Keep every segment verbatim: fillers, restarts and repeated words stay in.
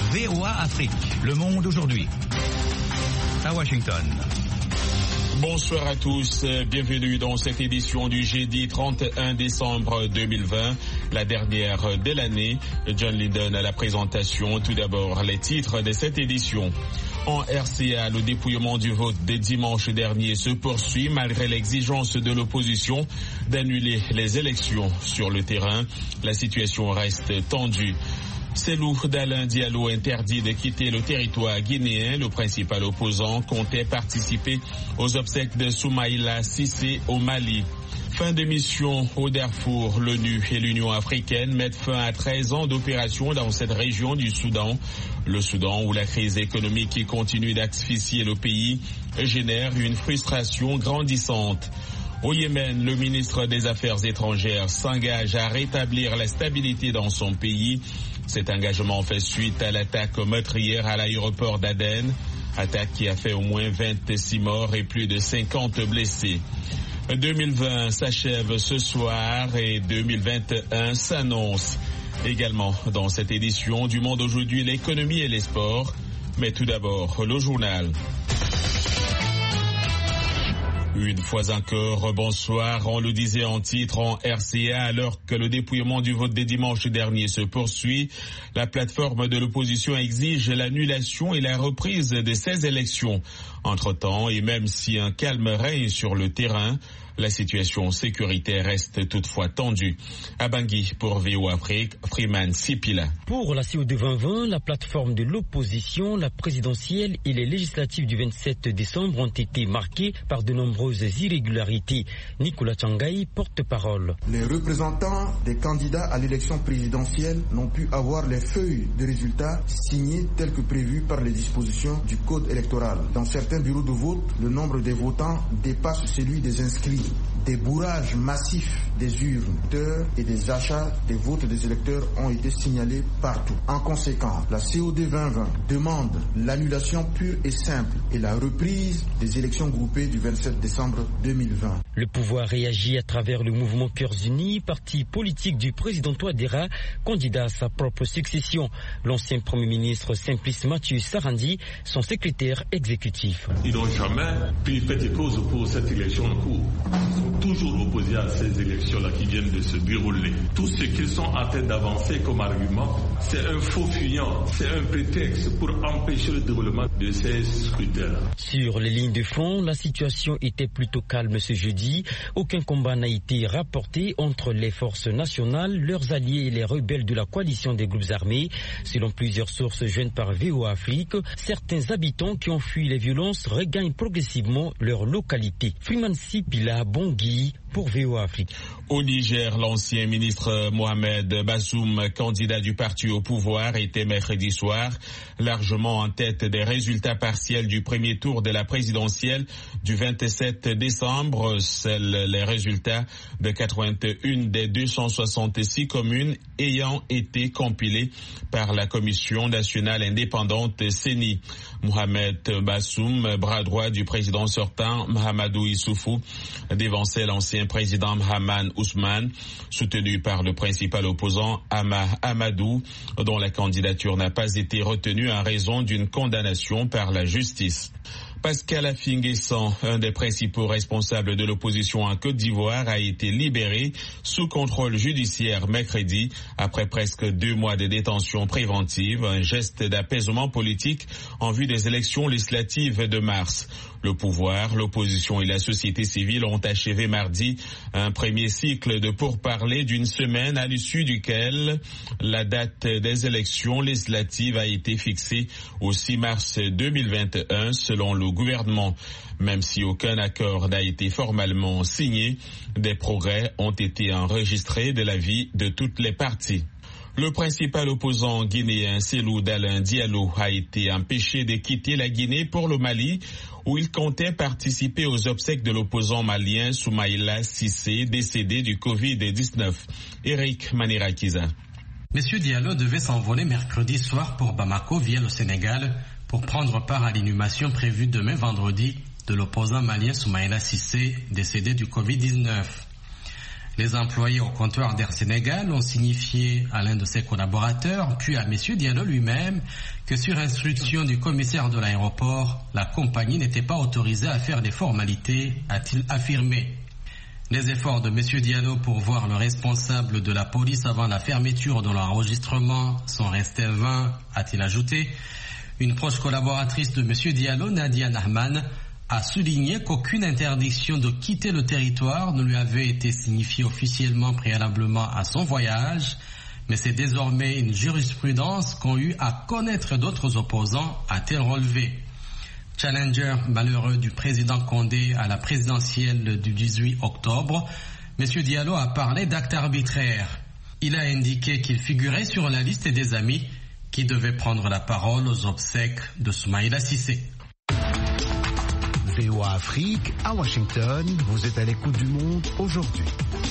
V O A Afrique, Le Monde aujourd'hui. À Washington. Bonsoir à tous, bienvenue dans cette édition du jeudi trente et un décembre deux mille vingt, la dernière de l'année. John Linden à la présentation. Tout d'abord, les titres de cette édition. En R C A, le dépouillement du vote de dimanche dernier se poursuit malgré l'exigence de l'opposition d'annuler les élections sur le terrain. La situation reste tendue. Cellou Dalein Diallo interdit de quitter le territoire guinéen. Le principal opposant comptait participer aux obsèques de Soumaïla Cissé au Mali. Fin de mission au Darfour. L'ONU et l'Union africaine mettent fin à treize ans d'opération dans cette région du Soudan. Le Soudan, où la crise économique qui continue d'asphyxier le pays génère une frustration grandissante. Au Yémen, le ministre des Affaires étrangères s'engage à rétablir la stabilité dans son pays. Cet engagement fait suite à l'attaque meurtrière à l'aéroport d'Aden, attaque qui a fait au moins vingt-six morts et plus de cinquante blessés. deux mille vingt s'achève ce soir et deux mille vingt et un s'annonce. Également dans cette édition du Monde aujourd'hui, l'économie et les sports. Mais tout d'abord, le journal. Une fois encore, bonsoir. On le disait en titre en R C A, alors que le dépouillement du vote des dimanches dernier se poursuit, la plateforme de l'opposition exige l'annulation et la reprise de ces élections. Entre-temps, et même si un calme règne sur le terrain, la situation sécuritaire reste toutefois tendue. À Bangui, pour V O A Afrique, Freeman Sipila. Pour la C O D vingt vingt, la plateforme de l'opposition, la présidentielle et les législatives du vingt-sept décembre ont été marquées par de nombreuses irrégularités. Nicolas Tchangaï, porte-parole. Les représentants des candidats à l'élection présidentielle n'ont pu avoir les feuilles de résultats signées telles que prévues par les dispositions du code électoral. Dans certains bureaux de vote, le nombre des votants dépasse celui des inscrits. Des bourrages massifs des urnes et des achats des votes des électeurs ont été signalés partout. En conséquence, la C O D vingt vingt demande l'annulation pure et simple et la reprise des élections groupées du vingt-sept décembre deux mille vingt. Le pouvoir réagit à travers le mouvement Cœurs Unis, parti politique du président Touadéra, candidat à sa propre succession. L'ancien Premier ministre Simplice Mathieu Sarandi, son secrétaire exécutif. Ils n'ont jamais pris fait et cause pour cette élection en cours. Ils sont toujours opposés à ces élections-là qui viennent de se dérouler. Tout ce qu'ils sont en train d'avancer comme argument, c'est un faux fuyant, c'est un prétexte pour empêcher le déroulement de ces scrutins-là. Sur les lignes de front, la situation était plutôt calme ce jeudi. Aucun combat n'a été rapporté entre les forces nationales, leurs alliés et les rebelles de la coalition des groupes armés. Selon plusieurs sources jointes par V O A Afrique, certains habitants qui ont fui les violences regagnent progressivement leur localité. Freeman Sipila, Bangui, pour V O A Afrique. Au Niger, l'ancien ministre Mohamed Bazoum, candidat du parti au pouvoir, était mercredi soir largement en tête des résultats partiels du premier tour de la présidentielle du vingt-sept décembre. Seuls les résultats de quatre-vingt-un des deux cent soixante-six communes ayant été compilés par la Commission nationale indépendante C E N I. Mohamed Bazoum, bras droit du président sortant Mahamadou Issoufou, dévançait l'ancien président Mahaman Ousmane, soutenu par le principal opposant Ama Amadou, dont la candidature n'a pas été retenue en raison d'une condamnation par la justice. Pascal Affi-N'Guessan, un des principaux responsables de l'opposition en Côte d'Ivoire, a été libéré sous contrôle judiciaire mercredi après presque deux mois de détention préventive, un geste d'apaisement politique en vue des élections législatives de mars. Le pouvoir, l'opposition et la société civile ont achevé mardi un premier cycle de pourparlers d'une semaine à l'issue duquel la date des élections législatives a été fixée au six mars deux mille vingt et un selon le gouvernement. Même si aucun accord n'a été formellement signé, des progrès ont été enregistrés de l'avis de toutes les parties. Le principal opposant guinéen, Cellou Dalein Diallo, a été empêché de quitter la Guinée pour le Mali, où il comptait participer aux obsèques de l'opposant malien Soumaïla Cissé, décédé du covid dix-neuf. Eric Manirakiza. Monsieur Diallo devait s'envoler mercredi soir pour Bamako via le Sénégal pour prendre part à l'inhumation prévue demain vendredi de l'opposant malien Soumaïla Cissé, décédé du covid dix-neuf. Les employés au comptoir d'Air Sénégal ont signifié à l'un de ses collaborateurs, puis à M. Diallo lui-même, que sur instruction du commissaire de l'aéroport, la compagnie n'était pas autorisée à faire des formalités, a-t-il affirmé. Les efforts de M. Diallo pour voir le responsable de la police avant la fermeture de l'enregistrement sont restés vains, a-t-il ajouté. Une proche collaboratrice de M. Diallo, Nadia Nahman, a souligné qu'aucune interdiction de quitter le territoire ne lui avait été signifiée officiellement préalablement à son voyage, mais c'est désormais une jurisprudence qu'ont eu à connaître d'autres opposants, a-t-elle relevé. Challenger malheureux du président Condé à la présidentielle du dix-huit octobre, M. Diallo a parlé d'actes arbitraires. Il a indiqué qu'il figurait sur la liste des amis qui devaient prendre la parole aux obsèques de Soumaïla Cissé. V O A Afrique, à Washington, vous êtes à l'écoute du monde aujourd'hui.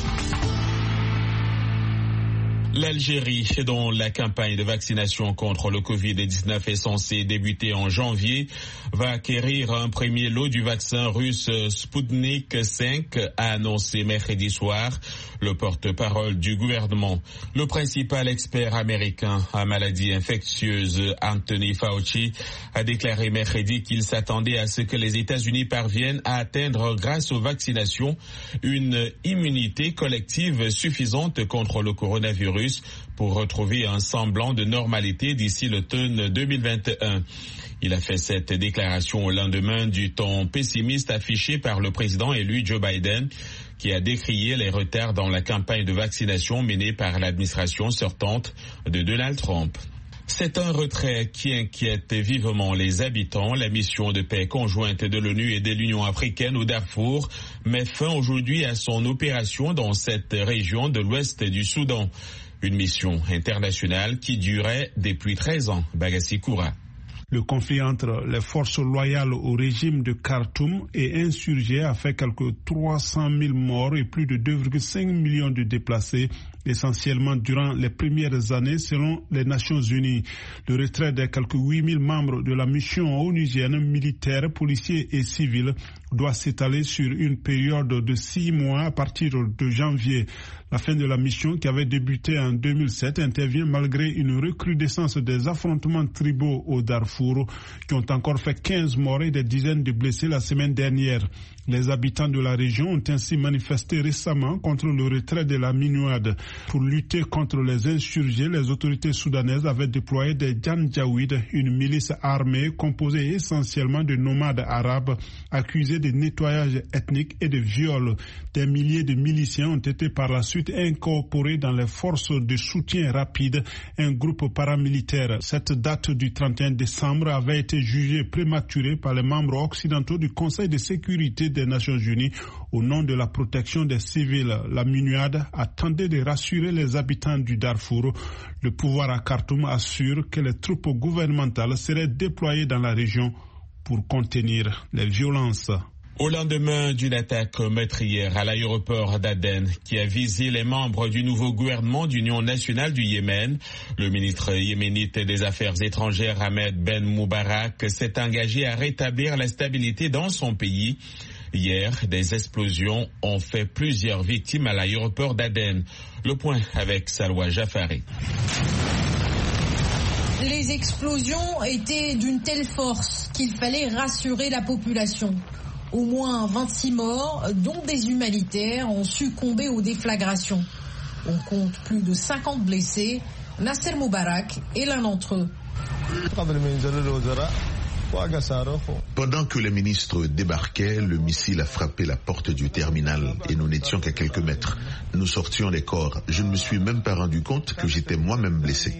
L'Algérie, dont la campagne de vaccination contre le covid dix-neuf est censée débuter en janvier, va acquérir un premier lot du vaccin russe Sputnik cinq, a annoncé mercredi soir le porte-parole du gouvernement. Le principal expert américain en maladies infectieuses, Anthony Fauci, a déclaré mercredi qu'il s'attendait à ce que les États-Unis parviennent à atteindre, grâce aux vaccinations, une immunité collective suffisante contre le coronavirus pour retrouver un semblant de normalité d'ici l'automne deux mille vingt et un. Il a fait cette déclaration au lendemain du ton pessimiste affiché par le président élu Joe Biden, qui a décrié les retards dans la campagne de vaccination menée par l'administration sortante de Donald Trump. C'est un retrait qui inquiète vivement les habitants. La mission de paix conjointe de l'ONU et de l'Union africaine au Darfour met fin aujourd'hui à son opération dans cette région de l'ouest du Soudan. Une mission internationale qui durait depuis treize ans. Bagassi Koura. Le conflit entre les forces loyales au régime de Khartoum et insurgés a fait quelques trois cent mille morts et plus de deux virgule cinq millions de déplacés, essentiellement durant les premières années selon les Nations Unies. Le retrait des quelques huit mille membres de la mission onusienne, militaires, policiers et civils, doit s'étaler sur une période de six mois à partir de janvier. La fin de la mission, qui avait débuté en deux mille sept, intervient malgré une recrudescence des affrontements tribaux au Darfour, qui ont encore fait quinze morts et des dizaines de blessés la semaine dernière. Les habitants de la région ont ainsi manifesté récemment contre le retrait de la MINUAD. Pour lutter contre les insurgés, les autorités soudanaises avaient déployé des Janjaouid, une milice armée composée essentiellement de nomades arabes accusés de nettoyage ethnique et de viol. Des milliers de miliciens ont été par la suite incorporés dans les forces de soutien rapide, un groupe paramilitaire. Cette date du trente et un décembre avait été jugée prématurée par les membres occidentaux du Conseil de sécurité des Nations Unies au nom de la protection des civils. La MINUAD a tenté de rassurer les habitants du Darfour. Le pouvoir à Khartoum assure que les troupes gouvernementales seraient déployées dans la région pour contenir les violences. Au lendemain d'une attaque meurtrière à l'aéroport d'Aden qui a visé les membres du nouveau gouvernement d'union nationale du Yémen, le ministre yéménite des Affaires étrangères Ahmed Ben Moubarak s'est engagé à rétablir la stabilité dans son pays. Hier, des explosions ont fait plusieurs victimes à l'aéroport d'Aden. Le point avec Salwa Jafari. Les explosions étaient d'une telle force qu'il fallait rassurer la population. Au moins vingt-six morts, dont des humanitaires, ont succombé aux déflagrations. On compte plus de cinquante blessés. Nasser Moubarak est l'un d'entre eux. Pendant que les ministres débarquaient, le missile a frappé la porte du terminal et nous n'étions qu'à quelques mètres. Nous sortions les corps. Je ne me suis même pas rendu compte que j'étais moi-même blessé.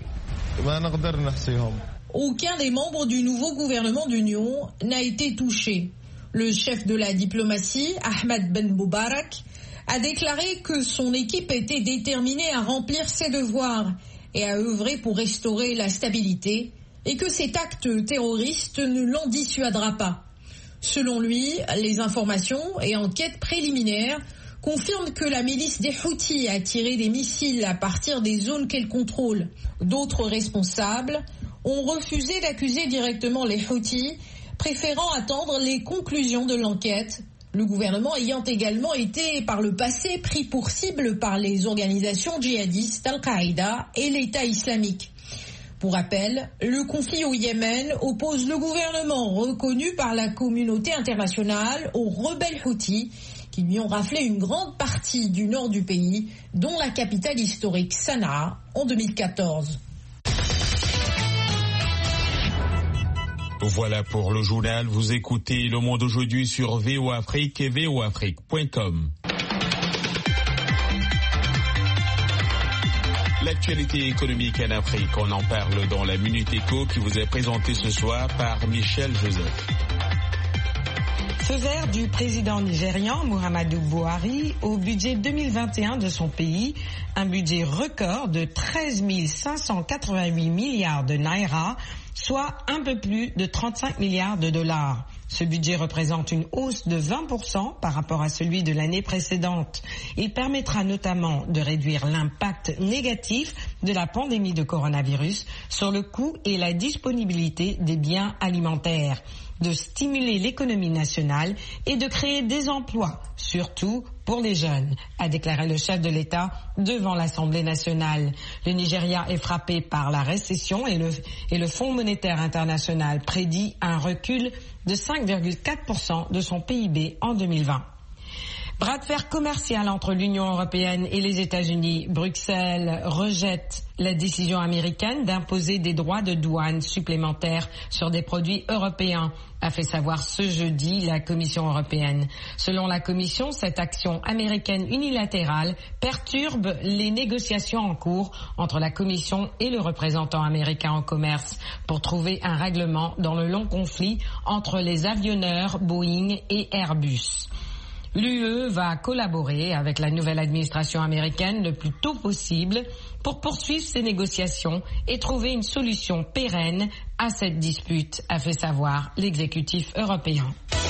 Aucun des membres du nouveau gouvernement d'union n'a été touché. Le chef de la diplomatie, Ahmed Ben Moubarak, a déclaré que son équipe était déterminée à remplir ses devoirs et à œuvrer pour restaurer la stabilité et que cet acte terroriste ne l'en dissuadera pas. Selon lui, les informations et enquêtes préliminaires confirment que la milice des Houthis a tiré des missiles à partir des zones qu'elle contrôle. D'autres responsables ont refusé d'accuser directement les Houthis, préférant attendre les conclusions de l'enquête. Le gouvernement ayant également été par le passé pris pour cible par les organisations djihadistes Al-Qaïda et l'État islamique. Pour rappel, le conflit au Yémen oppose le gouvernement reconnu par la communauté internationale aux rebelles Houthis qui lui ont raflé une grande partie du nord du pays, dont la capitale historique Sanaa en deux mille quatorze. Voilà pour le journal. Vous écoutez Le Monde aujourd'hui sur V O Afrique et V O Afrique point com. L'actualité économique en Afrique, on en parle dans la Minute Éco qui vous est présentée ce soir par Michel Joseph. Feu vert du président nigérian Muhammadu Buhari au budget deux mille vingt et un de son pays, un budget record de treize mille cinq cent quatre-vingt-huit milliards de naira, soit un peu plus de trente-cinq milliards de dollars. Ce budget représente une hausse de vingt pour cent par rapport à celui de l'année précédente. Il permettra notamment de réduire l'impact négatif de la pandémie de coronavirus sur le coût et la disponibilité des biens alimentaires, de stimuler l'économie nationale et de créer des emplois, surtout pour les jeunes, a déclaré le chef de l'État devant l'Assemblée nationale. Le Nigeria est frappé par la récession et le, et le Fonds monétaire international prédit un recul de cinq virgule quatre pour cent de son P I B en deux mille vingt. Bras de fer commercial entre l'Union européenne et les États-Unis. Bruxelles rejette la décision américaine d'imposer des droits de douane supplémentaires sur des produits européens, a fait savoir ce jeudi la Commission européenne. Selon la Commission, cette action américaine unilatérale perturbe les négociations en cours entre la Commission et le représentant américain en commerce pour trouver un règlement dans le long conflit entre les avionneurs Boeing et Airbus. L'U E va collaborer avec la nouvelle administration américaine le plus tôt possible pour poursuivre ces négociations et trouver une solution pérenne à cette dispute, a fait savoir l'exécutif européen.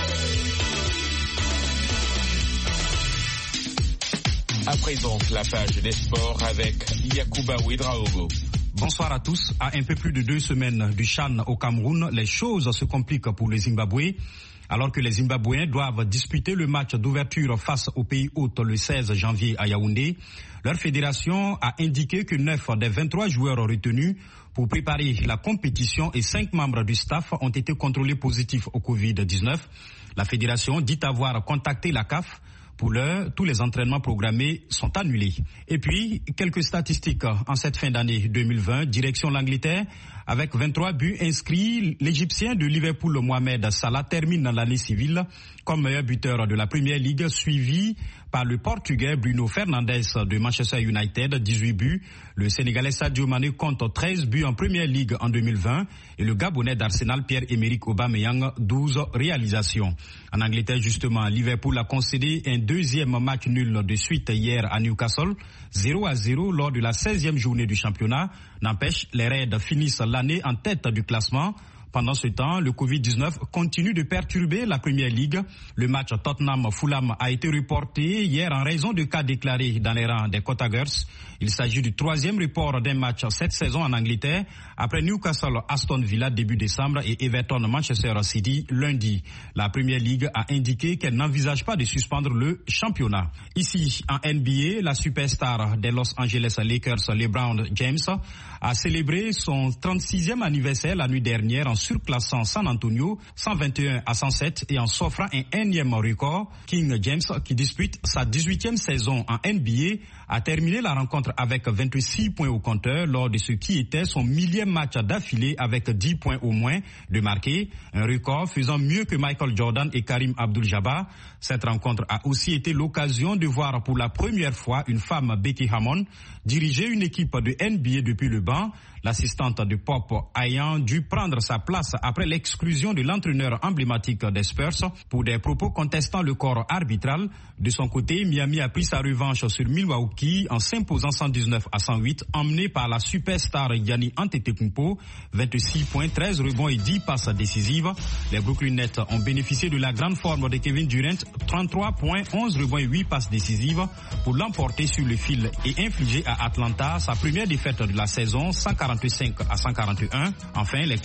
À présent, la page des sports avec Yacouba Ouedraogo. Bonsoir à tous. À un peu plus de deux semaines du CHAN au Cameroun, les choses se compliquent pour le Zimbabwe. Alors que les Zimbabwéens doivent disputer le match d'ouverture face au pays hôte le seize janvier à Yaoundé, leur fédération a indiqué que neuf des vingt-trois joueurs retenus pour préparer la compétition et cinq membres du staff ont été contrôlés positifs au covid dix-neuf. La fédération dit avoir contacté la C A F. Pour l'heure, tous les entraînements programmés sont annulés. Et puis, quelques statistiques en cette fin d'année deux mille vingt. Direction l'Angleterre, avec vingt-trois buts inscrits, l'Égyptien de Liverpool, Mohamed Salah, termine l'année civile comme meilleur buteur de la Première Ligue, suivi par le Portugais Bruno Fernandes de Manchester United, dix-huit buts. Le Sénégalais Sadio Mané compte treize buts en Première Ligue en deux mille vingt. Et le Gabonais d'Arsenal, Pierre-Emerick Aubameyang, douze réalisations. En Angleterre, justement, Liverpool a concédé un deuxième match nul de suite hier à Newcastle, zéro à zéro lors de la seizième journée du championnat. N'empêche, les Reds finissent l'année en tête du classement. Pendant ce temps, le covid dix-neuf continue de perturber la Première Ligue. Le match Tottenham-Fulham a été reporté hier en raison de cas déclarés dans les rangs des Cottagers. Il s'agit du troisième report d'un match cette saison en Angleterre, après Newcastle-Aston Villa début décembre et Everton-Manchester City lundi. La Première Ligue a indiqué qu'elle n'envisage pas de suspendre le championnat. Ici, en N B A, la superstar des Los Angeles Lakers, LeBron James, a célébré son trente-sixième anniversaire la nuit dernière en surclassant San Antonio cent vingt et un à cent sept et en s'offrant un énième record. King James, qui dispute sa dix-huitième saison en N B A, a terminé la rencontre avec vingt-six points au compteur lors de ce qui était son millième match d'affilée avec dix points au moins de marqué, un record faisant mieux que Michael Jordan et Karim Abdul-Jabbar. Cette rencontre a aussi été l'occasion de voir pour la première fois une femme, Becky Hammon, diriger une équipe de N B A depuis le banc, l'assistante de Pop ayant dû prendre sa place après l'exclusion de l'entraîneur emblématique des Spurs pour des propos contestant le corps arbitral. De son côté, Miami a pris sa revanche sur Milwaukee en s'imposant cent dix-neuf à cent huit, emmené par la superstar Giannis Antetokounmpo, vingt-six points, treize rebonds et dix passes décisives. Les Brooklyn Nets ont bénéficié de la grande forme de Kevin Durant, trente-trois points, onze rebonds et huit passes décisives pour l'emporter sur le fil et infliger à Atlanta sa première défaite de la saison, cent quarante-cinq à cent quarante et un. Enfin, les Clippers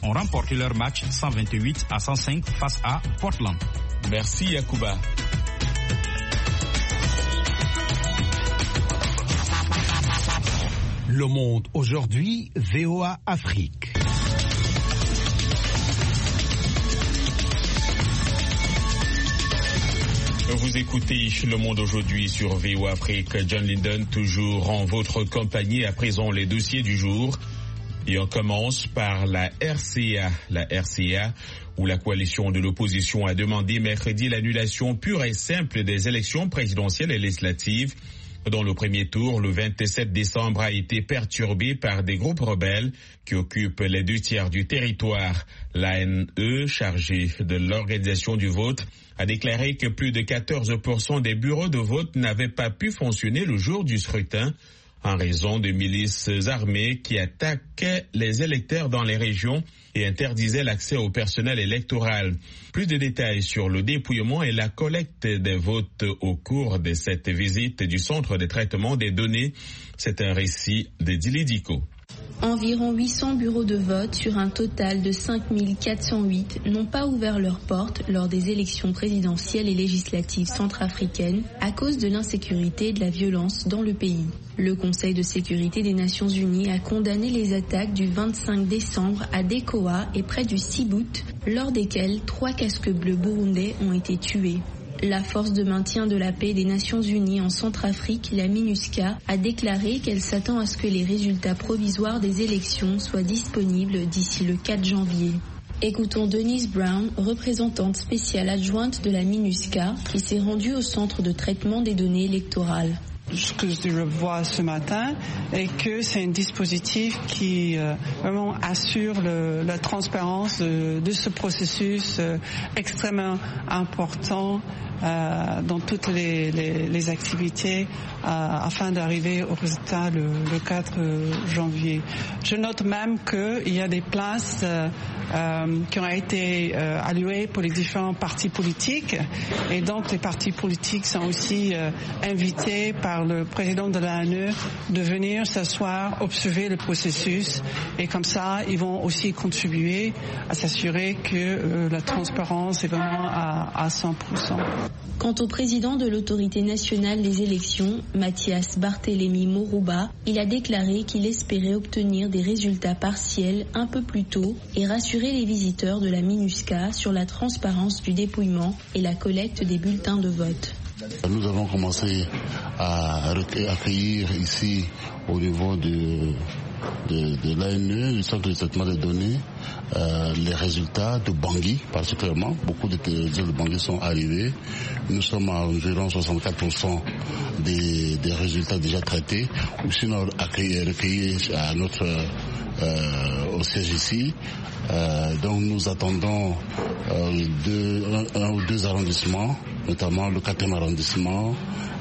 ont remporté leur match cent vingt-huit à cent cinq face à Portland. Merci Yacouba. Le Monde aujourd'hui, V O A Afrique. Vous écoutez Le Monde aujourd'hui sur V O A Afrique. John Linden, toujours en votre compagnie. À présent, les dossiers du jour. Et on commence par la R C A. La R C A, où la coalition de l'opposition a demandé mercredi l'annulation pure et simple des élections présidentielles et législatives. Dans le premier tour, le vingt-sept décembre a été perturbé par des groupes rebelles qui occupent les deux tiers du territoire. L'A N E, chargée de l'organisation du vote, a déclaré que plus de quatorze pour cent des bureaux de vote n'avaient pas pu fonctionner le jour du scrutin en raison de milices armées qui attaquaient les électeurs dans les régions et interdisaient l'accès au personnel électoral. Plus de détails sur le dépouillement et la collecte des votes au cours de cette visite du centre de traitement des données. C'est un récit de Dili Diko. Environ huit cents bureaux de vote sur un total de cinq mille quatre cent huit n'ont pas ouvert leurs portes lors des élections présidentielles et législatives centrafricaines à cause de l'insécurité et de la violence dans le pays. Le Conseil de sécurité des Nations Unies a condamné les attaques du vingt-cinq décembre à Dekoa et près du Sibout, lors desquelles trois casques bleus burundais ont été tués. La force de maintien de la paix des Nations Unies en Centrafrique, la MINUSCA, a déclaré qu'elle s'attend à ce que les résultats provisoires des élections soient disponibles d'ici le quatre janvier. Écoutons Denise Brown, représentante spéciale adjointe de la MINUSCA, qui s'est rendue au centre de traitement des données électorales. Ce que je vois ce matin est que c'est un dispositif qui euh, vraiment assure le, la transparence de, de ce processus euh, extrêmement important euh, dans toutes les, les, les activités euh, afin d'arriver au résultat le, le quatre janvier. Je note même qu'il y a des places euh, euh, qui ont été euh, allouées pour les différents partis politiques et donc les partis politiques sont aussi euh, invités par le président de l'A N E de venir s'asseoir, observer le processus et comme ça, ils vont aussi contribuer à s'assurer que euh, la transparence est vraiment à, à cent pour cent. Quant au président de l'autorité nationale des élections, Mathias Barthélémy Morouba, il a déclaré qu'il espérait obtenir des résultats partiels un peu plus tôt et rassurer les visiteurs de la MINUSCA sur la transparence du dépouillement et la collecte des bulletins de vote. Nous avons commencé à accueillir ici au niveau de, de, de l'A N E, du centre de traitement des données, euh, les résultats de Bangui particulièrement. Beaucoup de résultats de Bangui sont arrivés. Nous sommes à environ soixante-quatre pour cent des, des résultats déjà traités ou sinon accueillis, recueillis à notre euh, au siège ici. Euh, donc nous attendons euh, deux, un, un ou deux arrondissements, notamment le quatrième arrondissement,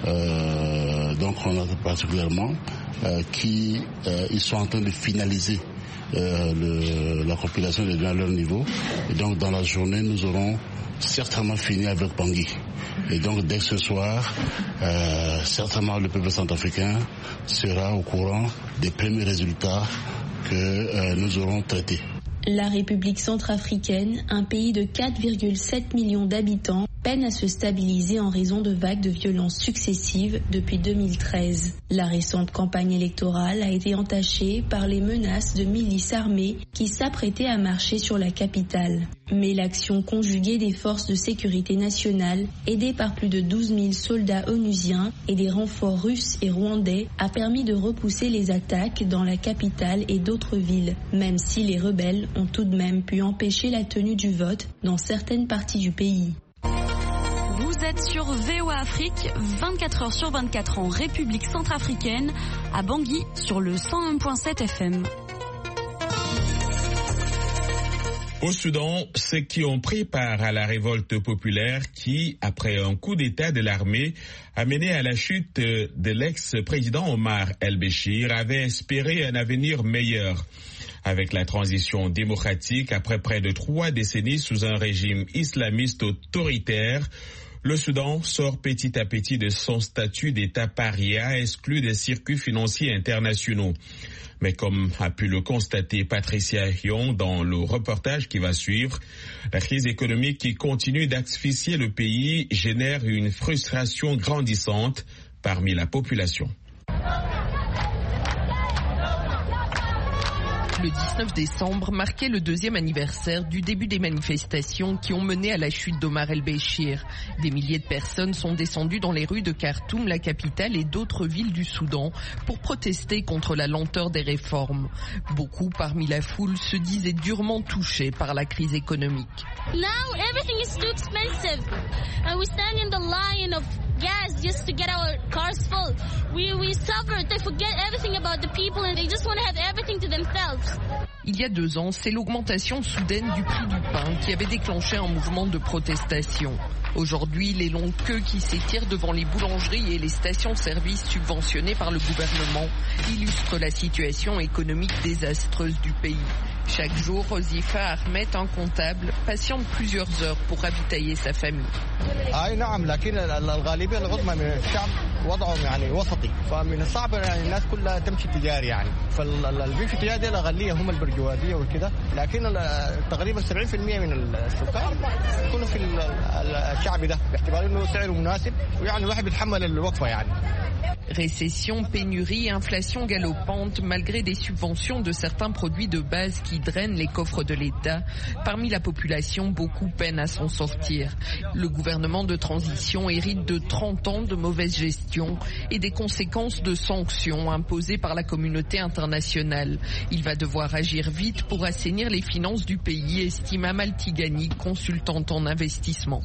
euh, donc on a particulièrement, euh, qui euh, ils sont en train de finaliser euh, le, la compilation des données à leur niveau. Et donc dans la journée, nous aurons certainement fini avec Bangui. Et donc dès ce soir, euh, certainement le peuple centrafricain sera au courant des premiers résultats que euh, nous aurons traités. La République centrafricaine, un pays de quatre virgule sept millions d'habitants, peine à se stabiliser en raison de vagues de violences successives depuis deux mille treize. La récente campagne électorale a été entachée par les menaces de milices armées qui s'apprêtaient à marcher sur la capitale. Mais l'action conjuguée des forces de sécurité nationale, aidées par plus de douze mille soldats onusiens et des renforts russes et rwandais, a permis de repousser les attaques dans la capitale et d'autres villes, même si les rebelles ont tout de même pu empêcher la tenue du vote dans certaines parties du pays. Vous êtes sur V O A Afrique, vingt-quatre heures sur vingt-quatre en République centrafricaine, à Bangui sur le cent un virgule sept F M. Au Soudan, ceux qui ont pris part à la révolte populaire qui, après un coup d'État de l'armée, a mené à la chute de l'ex-président Omar el-Béchir, avaient espéré un avenir meilleur. Avec la transition démocratique après près de trois décennies sous un régime islamiste autoritaire, Le Soudan sort petit à petit de son statut d'État paria, exclu des circuits financiers internationaux. Mais comme a pu le constater Patricia Hion dans le reportage qui va suivre, la crise économique qui continue d'asphyxier le pays génère une frustration grandissante parmi la population. Le dix-neuf décembre marquait le deuxième anniversaire du début des manifestations qui ont mené à la chute d'Omar el-Béchir. Des milliers de personnes sont descendues dans les rues de Khartoum, la capitale, et d'autres villes du Soudan pour protester contre la lenteur des réformes. Beaucoup parmi la foule se disaient durement touchés par la crise économique. Now everything is too expensive and we stand in the line of gas just to get our cars full. We we suffer. They forget everything about the people and they just want to have everything to themselves. Il y a deux ans, c'est l'augmentation soudaine du prix du pain qui avait déclenché un mouvement de protestation. Aujourd'hui, les longues queues qui s'étirent devant les boulangeries et les stations-service subventionnées par le gouvernement illustrent la situation économique désastreuse du pays. Chaque jour, Zifa Ahmed, un comptable, patiente plusieurs heures pour ravitailler sa famille. Récession, pénurie, inflation galopante, malgré des subventions de certains produits de base qui drainent les coffres de l'État, parmi la population, beaucoup peinent à s'en sortir. Le gouvernement de transition hérite de trente ans de mauvaise gestion et des conséquences de sanctions imposées par la communauté internationale. Il va devoir agir vite pour assainir les finances du pays, estime Amal Tigani, consultante en investissement.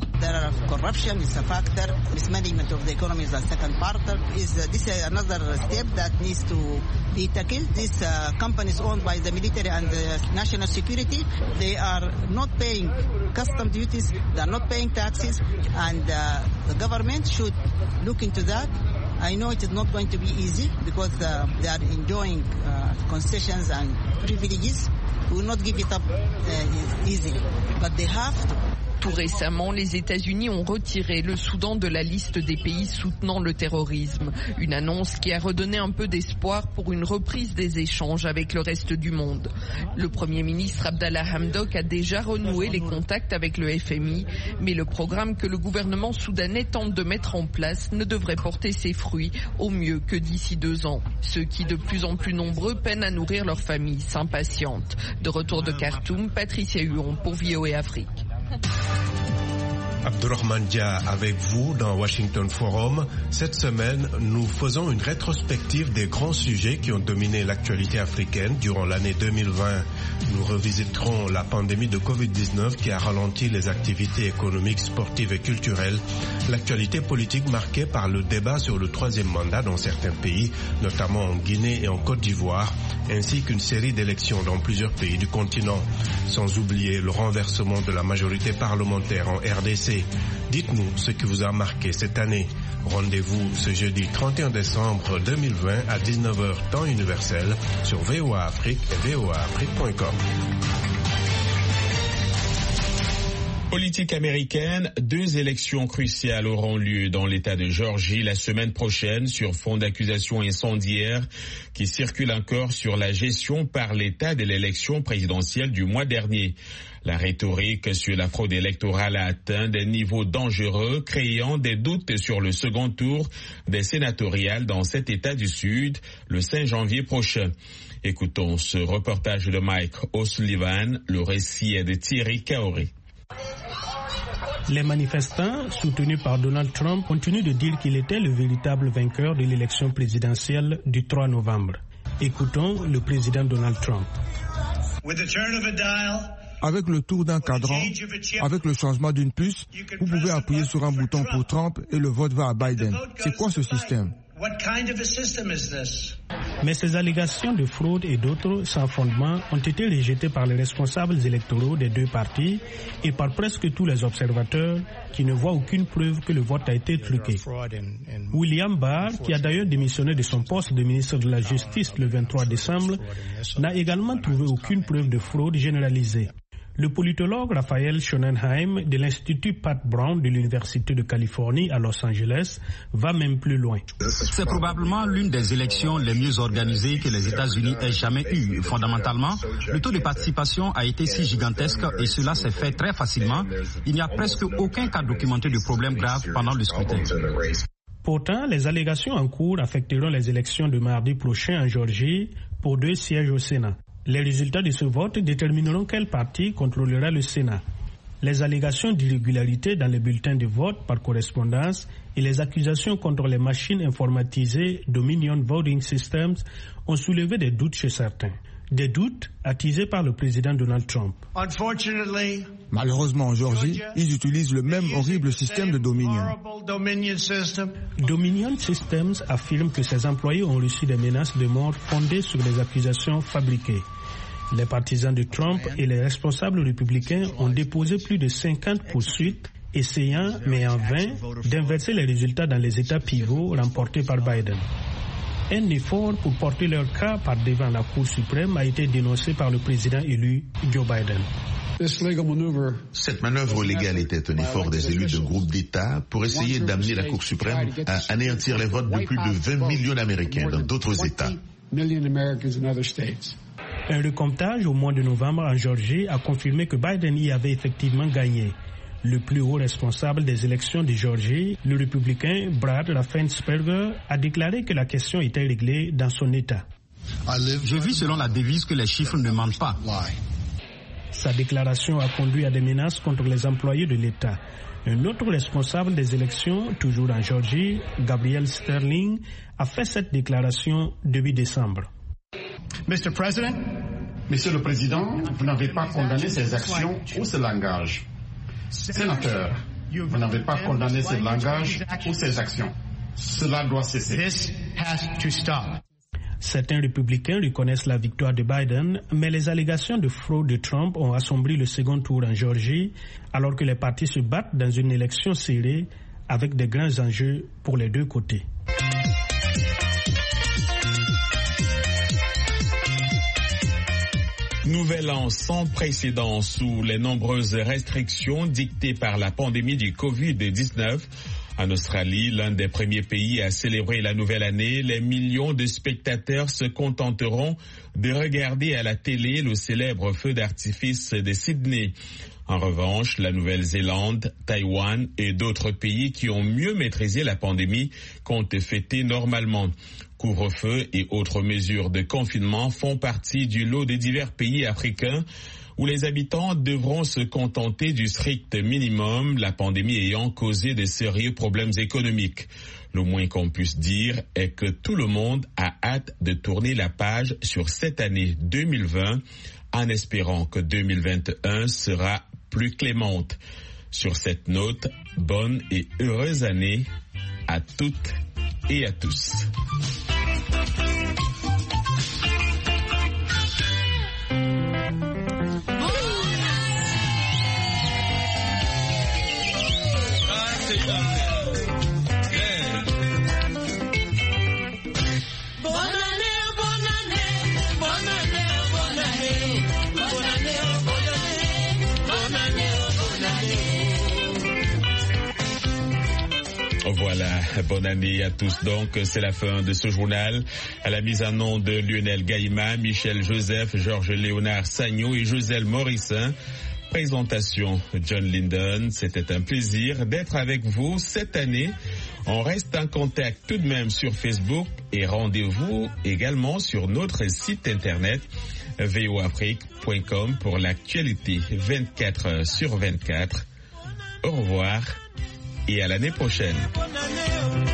This is another step that needs to be tackled. These uh, companies owned by the military and the national security, they are not paying custom duties, they are not paying taxes, and uh, the government should look into that. I know it is not going to be easy because uh, they are enjoying uh, concessions and privileges. We will not give it up uh, easily, but they have to. Tout récemment, les États-Unis ont retiré le Soudan de la liste des pays soutenant le terrorisme. Une annonce qui a redonné un peu d'espoir pour une reprise des échanges avec le reste du monde. Le Premier ministre Abdallah Hamdok a déjà renoué les contacts avec le F M I, mais le programme que le gouvernement soudanais tente de mettre en place ne devrait porter ses fruits au mieux que d'ici deux ans. Ceux qui, de plus en plus nombreux, peinent à nourrir leurs familles s'impatientent. De retour de Khartoum, Patricia Huon pour V O A Afrique. Abdourahmane Dia avec vous dans Washington Forum. Cette semaine, nous faisons une rétrospective des grands sujets qui ont dominé l'actualité africaine durant l'année deux mille vingt. Nous revisiterons la pandémie de covid dix-neuf qui a ralenti les activités économiques, sportives et culturelles, l'actualité politique marquée par le débat sur le troisième mandat dans certains pays, notamment en Guinée et en Côte d'Ivoire, ainsi qu'une série d'élections dans plusieurs pays du continent, sans oublier le renversement de la majorité parlementaire en R D C. Dites-nous ce qui vous a marqué cette année. Rendez-vous ce jeudi trente et un décembre deux mille vingt à dix-neuf heures temps universel sur V O A Afrique et V O A Afrique point com. Politique américaine, deux élections cruciales auront lieu dans l'État de Géorgie la semaine prochaine sur fond d'accusations incendiaires qui circulent encore sur la gestion par l'État de l'élection présidentielle du mois dernier. La rhétorique sur la fraude électorale a atteint des niveaux dangereux, créant des doutes sur le second tour des sénatoriales dans cet État du Sud le cinq janvier prochain. Écoutons ce reportage de Mike O'Sullivan, le récit est de Thierry Kaori. Les manifestants, soutenus par Donald Trump, continuent de dire qu'il était le véritable vainqueur de l'élection présidentielle du trois novembre. Écoutons le président Donald Trump. Avec le tour d'un cadran, avec le changement d'une puce, vous pouvez appuyer sur un bouton pour Trump et le vote va à Biden. C'est quoi ce système? Mais ces allégations de fraude et d'autres sans fondement ont été rejetées par les responsables électoraux des deux partis et par presque tous les observateurs qui ne voient aucune preuve que le vote a été truqué. William Barr, qui a d'ailleurs démissionné de son poste de ministre de la Justice le vingt-trois décembre, n'a également trouvé aucune preuve de fraude généralisée. Le politologue Raphaël Schonenheim de l'Institut Pat Brown de l'Université de Californie à Los Angeles va même plus loin. C'est probablement l'une des élections les mieux organisées que les États-Unis aient jamais eues. Fondamentalement, le taux de participation a été si gigantesque et cela s'est fait très facilement. Il n'y a presque aucun cas documenté de problème grave pendant le scrutin. Pourtant, les allégations en cours affecteront les élections de mardi prochain en Géorgie pour deux sièges au Sénat. Les résultats de ce vote détermineront quel parti contrôlera le Sénat. Les allégations d'irrégularité dans les bulletins de vote par correspondance et les accusations contre les machines informatisées Dominion Voting Systems ont soulevé des doutes chez certains. Des doutes attisés par le président Donald Trump. Malheureusement, en Géorgie, ils utilisent le même horrible système de Dominion. Dominion Systems affirme que ses employés ont reçu des menaces de mort fondées sur des accusations fabriquées. Les partisans de Trump et les responsables républicains ont déposé plus de cinquante poursuites, essayant, mais en vain, d'inverser les résultats dans les États pivots remportés par Biden. Un effort pour porter leur cas par devant la Cour suprême a été dénoncé par le président élu Joe Biden. Cette manœuvre légale était un effort des élus d'un groupe d'États pour essayer d'amener la Cour suprême à anéantir les votes de plus de vingt millions d'Américains dans d'autres États. Un recomptage au mois de novembre en Géorgie a confirmé que Biden y avait effectivement gagné. Le plus haut responsable des élections de Géorgie, le républicain Brad Raffensperger, a déclaré que la question était réglée dans son État. Je vis selon la devise que les chiffres ne mentent pas. Sa déclaration a conduit à des menaces contre les employés de l'État. Un autre responsable des élections, toujours en Géorgie, Gabriel Sterling, a fait cette déclaration début décembre. Monsieur le Président, vous n'avez pas condamné ces actions ou ce langage. Sénateur, vous n'avez pas condamné ce langage ou ces actions. Cela doit cesser. Certains républicains reconnaissent la victoire de Biden, mais les allégations de fraude de Trump ont assombri le second tour en Géorgie, alors que les partis se battent dans une élection serrée avec de grands enjeux pour les deux côtés. Nouvel an sans précédent sous les nombreuses restrictions dictées par la pandémie du covid dix-neuf. En Australie, l'un des premiers pays à célébrer la nouvelle année, les millions de spectateurs se contenteront de regarder à la télé le célèbre feu d'artifice de Sydney. En revanche, la Nouvelle-Zélande, Taïwan et d'autres pays qui ont mieux maîtrisé la pandémie comptent fêter normalement. Couvre-feu et autres mesures de confinement font partie du lot des divers pays africains où les habitants devront se contenter du strict minimum, la pandémie ayant causé de sérieux problèmes économiques. Le moins qu'on puisse dire est que tout le monde a hâte de tourner la page sur cette année deux mille vingt en espérant que deux mille vingt et un sera plus clémente. Sur cette note, bonne et heureuse année à toutes et à tous. Voilà, bonne année à tous donc, c'est la fin de ce journal. À la mise en onde de Lionel Gaïma, Michel Joseph, Georges Léonard Sagno et Joselle Morissin. Présentation John Linden, c'était un plaisir d'être avec vous cette année. On reste en contact tout de même sur Facebook et rendez-vous également sur notre site internet v o afrique point com pour l'actualité vingt-quatre heures sur vingt-quatre. Au revoir et à l'année prochaine.